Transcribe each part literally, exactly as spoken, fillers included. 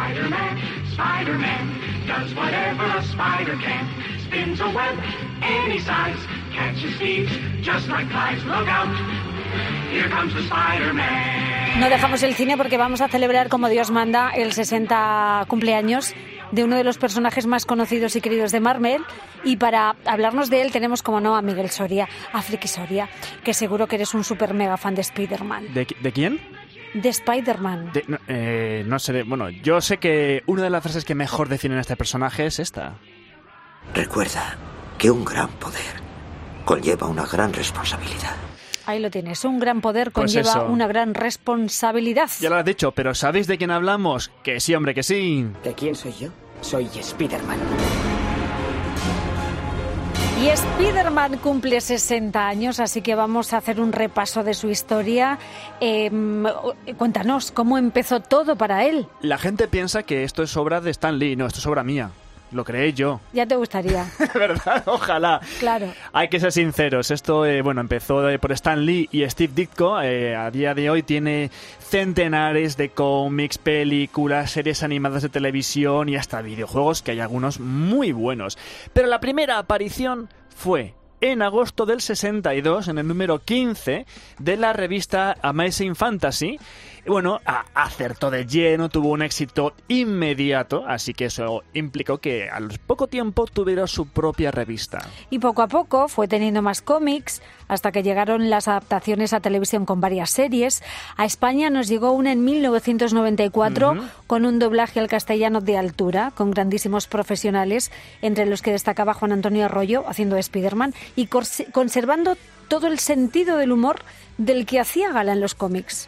Spider-Man, Spider-Man does whatever a spider can. Spins a web any size, catches thieves just like flies. Look out, here comes the Spider-Man. No dejamos el cine porque vamos a celebrar como Dios manda el sesenta cumpleaños de uno de los personajes más conocidos y queridos de Marvel, y para hablarnos de él tenemos como no a Miguel Soria, a Friki Soria, que seguro que eres un super mega fan de Spider-Man. ¿De, de quién? De Spider-Man. De, no, eh, no sé, bueno, yo sé que una de las frases que mejor definen a este personaje es esta. Recuerda que un gran poder conlleva una gran responsabilidad. Ahí lo tienes, un gran poder Pues conlleva eso. una gran responsabilidad. Ya lo has dicho, pero ¿sabéis de quién hablamos? Que sí, hombre, que sí. ¿De quién soy yo? Soy Spider-Man. Y Spider-Man cumple sesenta años, así que vamos a hacer un repaso de su historia. Eh, cuéntanos, ¿cómo empezó todo para él? La gente piensa que esto es obra de Stan Lee, no, esto es obra mía. Lo creé yo. Ya te gustaría. ¿Verdad? Ojalá. Claro. Hay que ser sinceros. Esto, eh, bueno, empezó eh, por Stan Lee y Steve Ditko. Eh, a día de hoy tiene centenares de cómics, películas, series animadas de televisión y hasta videojuegos, que hay algunos muy buenos. Pero la primera aparición fue en agosto del sesenta y dos, en el número quince de la revista Amazing Fantasy. Bueno, a- acertó de lleno, tuvo un éxito inmediato, así que eso implicó que al poco tiempo tuviera su propia revista. Y poco a poco fue teniendo más cómics hasta que llegaron las adaptaciones a televisión con varias series. A España nos llegó una en mil novecientos noventa y cuatro Ujú. con un doblaje al castellano de altura, con grandísimos profesionales, entre los que destacaba Juan Antonio Arroyo haciendo de Spider-Man y cors- conservando todo el sentido del humor del que hacía gala en los cómics.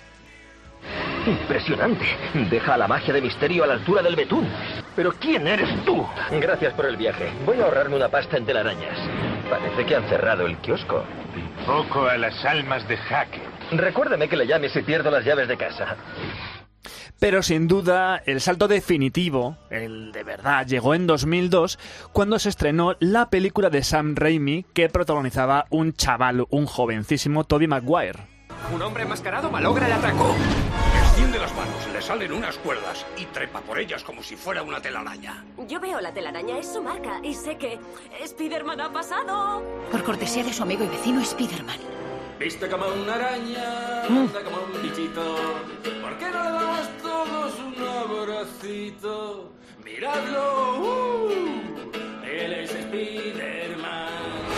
Impresionante. Deja la magia de misterio a la altura del betún. ¿Pero quién eres tú? Gracias por el viaje. Voy a ahorrarme una pasta en telarañas. Parece que han cerrado el kiosco. Invoco a las almas de Hackett. Recuérdame que le llame si pierdo las llaves de casa. Pero sin duda, el salto definitivo, el de verdad, llegó en dos mil dos, cuando se estrenó la película de Sam Raimi que protagonizaba un chaval, un jovencísimo Tobey Maguire. Un hombre enmascarado malogra el atraco. Extiende las manos, le salen unas cuerdas y trepa por ellas como si fuera una telaraña. Yo veo la telaraña, es su marca, y sé que Spider-Man ha pasado. Por cortesía de su amigo y vecino Spider-Man. Viste como una araña, anda como un bichito. ¿Por qué no le damos todos un abracito? Miradlo, uh, él es Spider-Man.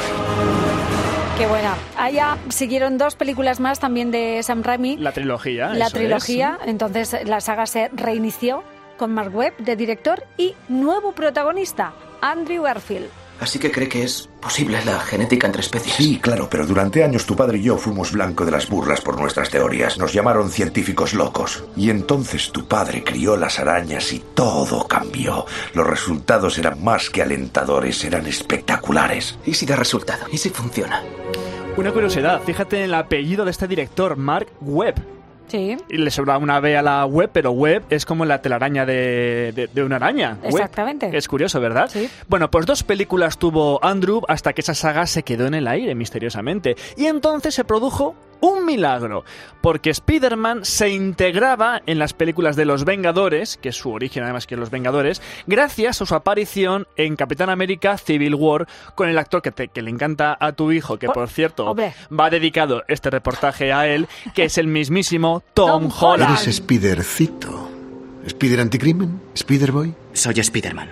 Qué buena. Allá siguieron dos películas más también de Sam Raimi. La trilogía. La eso trilogía, es. entonces la saga se reinició con Mark Webb de director y nuevo protagonista, Andrew Garfield. Así que cree que es posible la genética entre especies. Sí, claro, pero durante años tu padre y yo fuimos blanco de las burlas por nuestras teorías. Nos llamaron científicos locos. Y entonces tu padre crió las arañas y todo cambió. Los resultados eran más que alentadores, eran espectaculares. ¿Y si da resultado? ¿Y si funciona? Una curiosidad, fíjate en el apellido de este director, Mark Webb. Sí. Y le sobra una B a la web, pero web es como la telaraña de, de, de una araña. Exactamente. Web. Es curioso, ¿verdad? Sí. Bueno, pues dos películas tuvo Andrew hasta que esa saga se quedó en el aire misteriosamente. Y entonces se produjo un milagro, porque Spider-Man se integraba en las películas de Los Vengadores, que es su origen además que Los Vengadores, gracias a su aparición en Capitán América Civil War con el actor que, te, que le encanta a tu hijo, que por cierto Hombre. va dedicado este reportaje a él, que es el mismísimo Tom, Tom Holland. Eres Spidercito. ¿Spider anticrimen? ¿Spiderboy? Soy Spider-Man.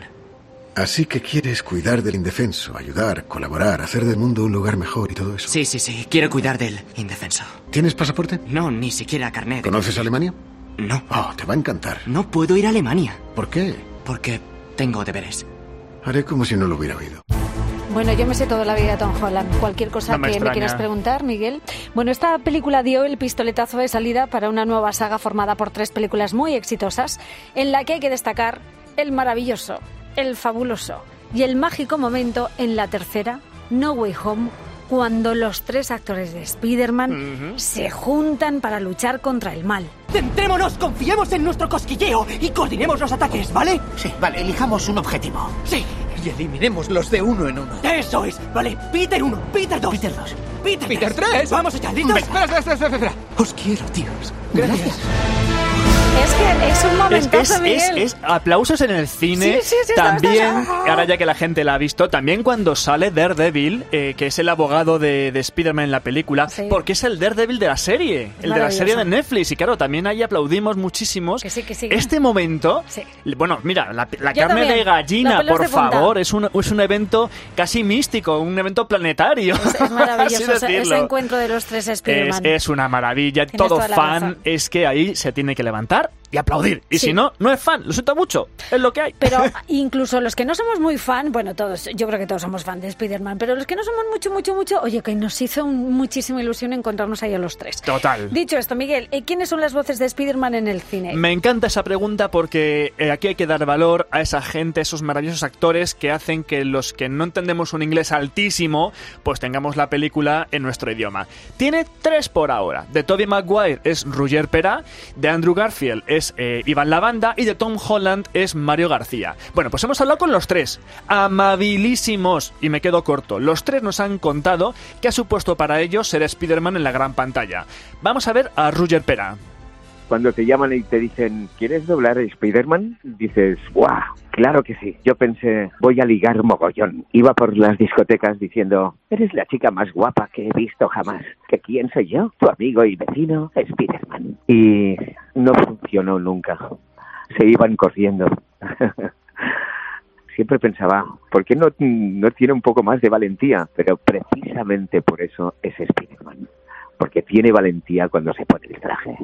Así que quieres cuidar del indefenso, ayudar, colaborar, hacer del mundo un lugar mejor y todo eso. Sí, sí, sí. Quiero cuidar del indefenso. ¿Tienes pasaporte? No, ni siquiera carnet. ¿Conoces Alemania? No. Oh, te va a encantar. No puedo ir a Alemania. ¿Por qué? Porque tengo deberes. Haré como si no lo hubiera oído. Bueno, yo me sé toda la vida de Tom Holland. Cualquier cosa No me que extraña. me quieras preguntar, Miguel. Bueno, esta película dio el pistoletazo de salida para una nueva saga formada por tres películas muy exitosas, en la que hay que destacar el maravilloso, el fabuloso y el mágico momento en la tercera, No Way Home, cuando los tres actores de Spider-Man uh-huh. se juntan para luchar contra el mal. Centrémonos, confiemos en nuestro cosquilleo y coordinemos los ataques, ¿vale? Sí, vale, elijamos un objetivo. Sí. Y eliminémoslos de uno en uno. Eso es, vale. Peter uno, Peter dos. Peter dos. Peter, Peter tres. Vamos allá, ¿listos? Espera, espera, espera, espera. Os quiero, tíos. Gracias. Gracias. Es que es un momentazo, es, es, Miguel. Es, es aplausos en el cine. Sí, sí, sí, también, está, está. ahora ya que la gente la ha visto, también cuando sale Daredevil, eh, que es el abogado de, de Spider-Man en la película, sí. porque es el Daredevil de la serie, es el de la serie de Netflix. Y claro, también ahí aplaudimos muchísimos. Que sí, que sí. Este momento, sí. bueno, mira, la, la Yo carne también. de gallina, por de favor, es un, es un evento casi místico, un evento planetario. Es, es maravilloso ese, ese encuentro de los tres Spider-Man. Es, es una maravilla. Tienes todo fan razón. Es que ahí se tiene que levantar y aplaudir. Y sí. si no, no es fan, lo siento mucho, es lo que hay. Pero incluso los que no somos muy fan, bueno, todos, yo creo que todos somos fan de Spider-Man, pero los que no somos mucho, mucho, mucho, oye, que nos hizo muchísima ilusión encontrarnos ahí a los tres. Total. Dicho esto, Miguel, ¿quiénes son las voces de Spider-Man en el cine? Me encanta esa pregunta porque eh, aquí hay que dar valor a esa gente, esos maravillosos actores que hacen que los que no entendemos un inglés altísimo, pues tengamos la película en nuestro idioma. Tiene tres por ahora. De Tobey Maguire es Roger Pera, de Andrew Garfield es Eh, Iván Lavanda y de Tom Holland es Mario García. Bueno, pues hemos hablado con los tres, amabilísimos, y me quedo corto. Los tres nos han contado qué ha supuesto para ellos ser Spider-Man en la gran pantalla. Vamos a ver a Roger Pera. Cuando te llaman y te dicen, ¿quieres doblar a Spider-Man? Dices, ¡guau! Claro que sí. Yo pensé, voy a ligar mogollón. Iba por las discotecas diciendo, eres la chica más guapa que he visto jamás. ¿Que quién soy yo? Tu amigo y vecino, Spider-Man. Y no funcionó nunca. Se iban corriendo. Siempre pensaba, ¿por qué no, no tiene un poco más de valentía? Pero precisamente por eso es Spider-Man. Porque tiene valentía cuando se pone el traje.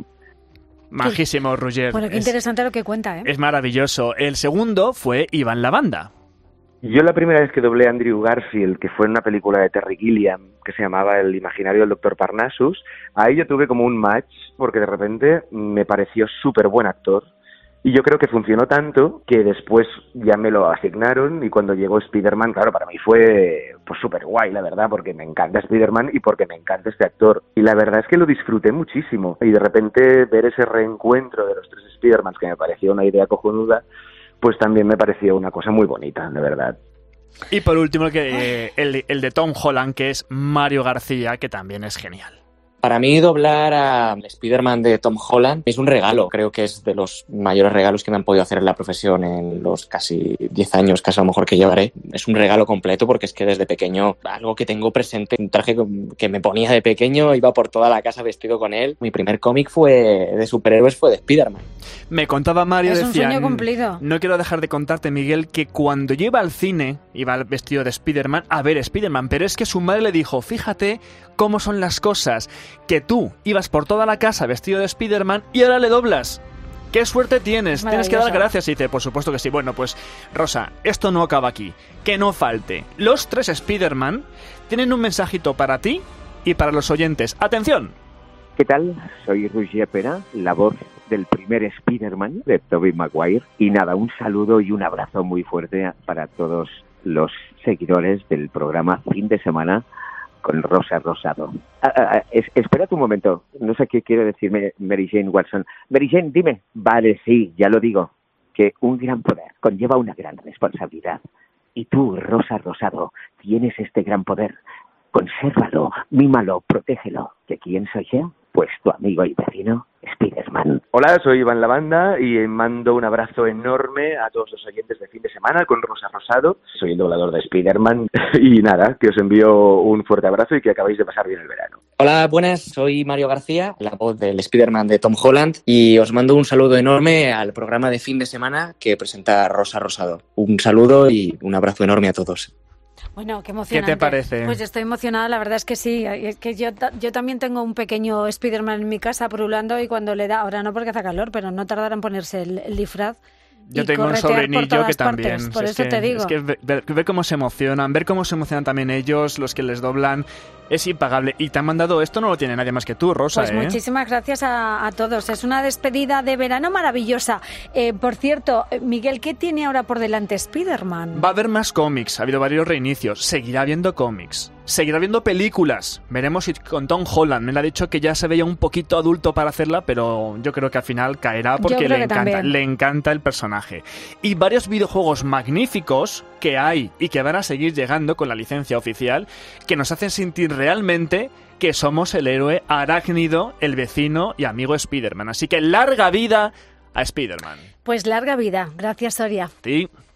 Majísimo, Roger. Bueno, qué es, interesante lo que cuenta, ¿eh? Es maravilloso. El segundo fue Iván Lavanda. Yo la primera vez que doblé a Andrew Garfield, que fue en una película de Terry Gilliam, que se llamaba El imaginario del doctor Parnassus, ahí yo tuve como un match, porque de repente me pareció súper buen actor. Y yo creo que funcionó tanto que después ya me lo asignaron y cuando llegó Spider-Man, claro, para mí fue pues súper guay, la verdad, porque me encanta Spider-Man y porque me encanta este actor. Y la verdad es que lo disfruté muchísimo. Y de repente ver ese reencuentro de los tres Spider-Mans, que me pareció una idea cojonuda, pues también me pareció una cosa muy bonita, de verdad. Y por último, que, eh, el, el de Tom Holland, que es Mario García, que también es genial. Para mí doblar a Spider-Man de Tom Holland es un regalo. Creo que es de los mayores regalos que me han podido hacer en la profesión en los casi diez años, casi a lo mejor que llevaré. Es un regalo completo porque es que desde pequeño, algo que tengo presente, un traje que me ponía de pequeño, iba por toda la casa vestido con él. Mi primer cómic fue de superhéroes fue de Spider-Man. Me contaba Mario, es decía, un sueño cumplido. No quiero dejar de contarte, Miguel, que cuando yo iba al cine, iba vestido de Spider-Man a ver Spider-Man, pero es que su madre le dijo, fíjate cómo son las cosas, que tú ibas por toda la casa vestido de Spider-Man y ahora le doblas. ¡Qué suerte tienes! Tienes que dar gracias. Y dice, por supuesto que sí. Bueno, pues, Rosa, esto no acaba aquí. Que no falte. Los tres Spider-Man tienen un mensajito para ti y para los oyentes. ¡Atención! ¿Qué tal? Soy Roger Pera, la voz del primer Spider-Man de Tobey Maguire. Y nada, un saludo y un abrazo muy fuerte para todos los seguidores del programa Fin de Semana con Rosa Rosado. Ah, ah, es, espérate un momento, no sé qué quiere decirme Mary Jane Watson. Mary Jane, dime. Vale, sí, ya lo digo, que un gran poder conlleva una gran responsabilidad. Y tú, Rosa Rosado, tienes este gran poder. Consérvalo, mímalo, protégelo. ¿Que quién soy yo? Pues tu amigo y vecino, Spider-Man. Hola, soy Iván Lavanda y mando un abrazo enorme a todos los oyentes de Fin de Semana con Rosa Rosado. Soy el doblador de Spider-Man y nada, que os envío un fuerte abrazo y que acabéis de pasar bien el verano. Hola, buenas, soy Mario García, la voz del Spider-Man de Tom Holland y os mando un saludo enorme al programa de Fin de Semana que presenta Rosa Rosado. Un saludo y un abrazo enorme a todos. Bueno, qué emocionante. ¿Qué te parece? Pues estoy emocionada, la verdad es que sí. Es que yo, yo también tengo un pequeño Spider-Man en mi casa pululando y cuando le da, ahora no porque hace calor, pero no tardará en ponerse el, el disfraz. Yo tengo un sobrinillo que también. Partes, por es eso que, te digo. Es que ver, ver cómo se emocionan, ver cómo se emocionan también ellos, los que les doblan, es impagable. Y te han mandado esto, no lo tiene nadie más que tú, Rosa. Pues ¿eh? muchísimas gracias a, a todos. Es una despedida de verano maravillosa. Eh, por cierto, Miguel, ¿qué tiene ahora por delante Spider-Man? Va a haber más cómics, ha habido varios reinicios, seguirá habiendo cómics. Seguirá viendo películas. Veremos si con Tom Holland. Me lo ha dicho que ya se veía un poquito adulto para hacerla, pero yo creo que al final caerá porque le encanta, también. le encanta el personaje. Y varios videojuegos magníficos que hay y que van a seguir llegando con la licencia oficial, que nos hacen sentir realmente que somos el héroe arácnido, el vecino y amigo Spider-Man. Así que larga vida a Spider-Man. Pues larga vida. Gracias, Soria. Sí.